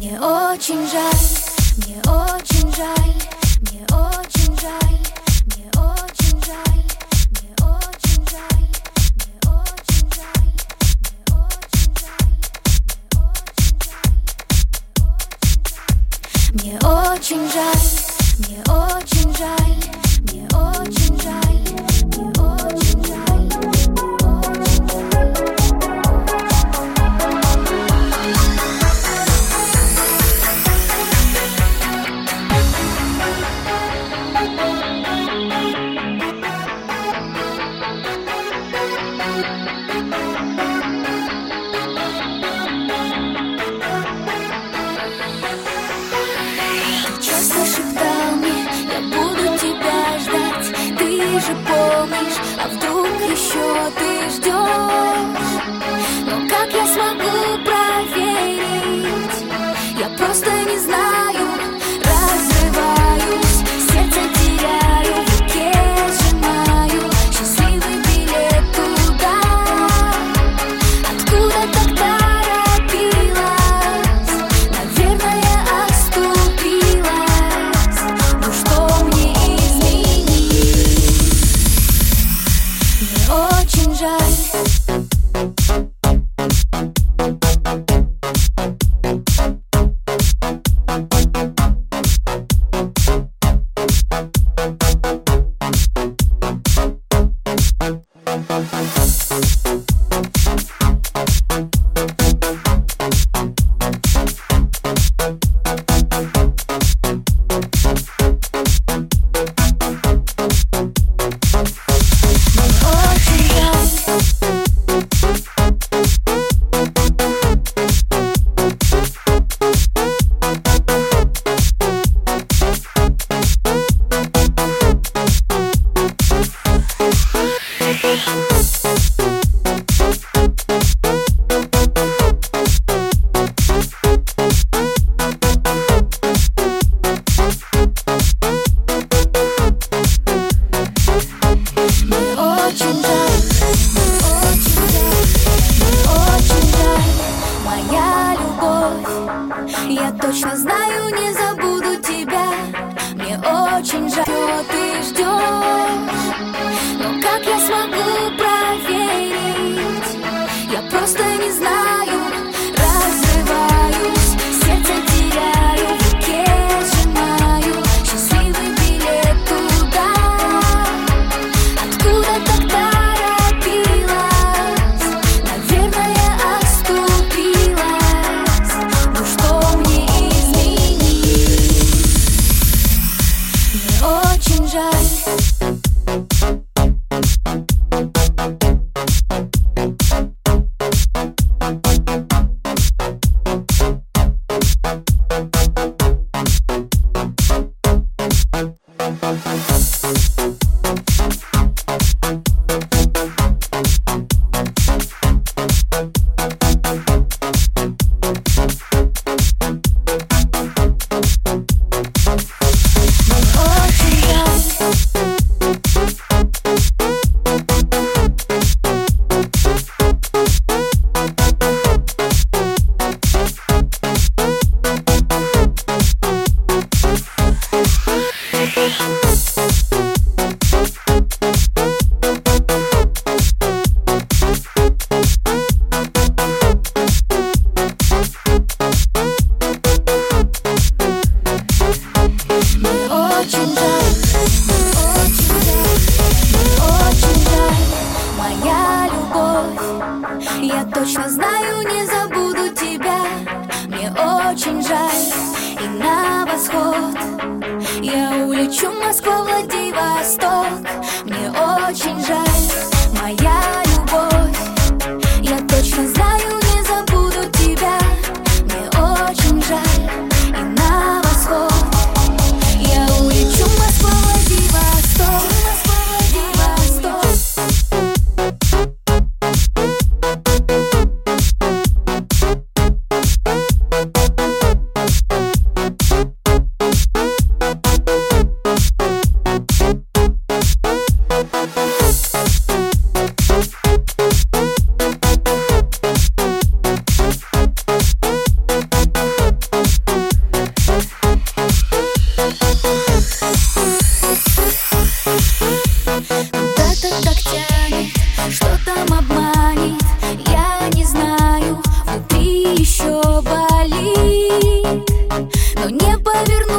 Мне очень жаль, мне очень жаль, мне очень жаль, мне очень жаль, мне очень жаль, мне очень жаль, мне очень жаль, мне очень жаль, мне очень жаль, мне очень жаль. Ты же помнишь, а вдруг еще ты ждешь? Но как я смогу проверить? Я просто не знаю. Разрываюсь, сердце теряю, в руке сжимаю счастливый билет туда, откуда так торопилась. Наверное, оступилась. Ну что мне изменить? Мне очень жаль. Я точно знаю, не забуду тебя. Мне очень жаль, что ты ждешь. Но как я смогу проверить? Я просто не знаю. Разрываюсь, сердце теряю, в руке сжимаю счастливый билет туда, откуда так торопилась. Наверное, оступилась. Ну что мне изменить? Мне очень жаль. Я точно знаю, не забуду тебя. Мне очень жаль. И на восход я улечу, Москва, Владивосток. Мне очень жаль, моя любовь. Я точно знаю, не забуду тебя. Мне очень жаль. И на восход я улечу, Москва, Владивосток. Москва, Владивосток. но не повернусь.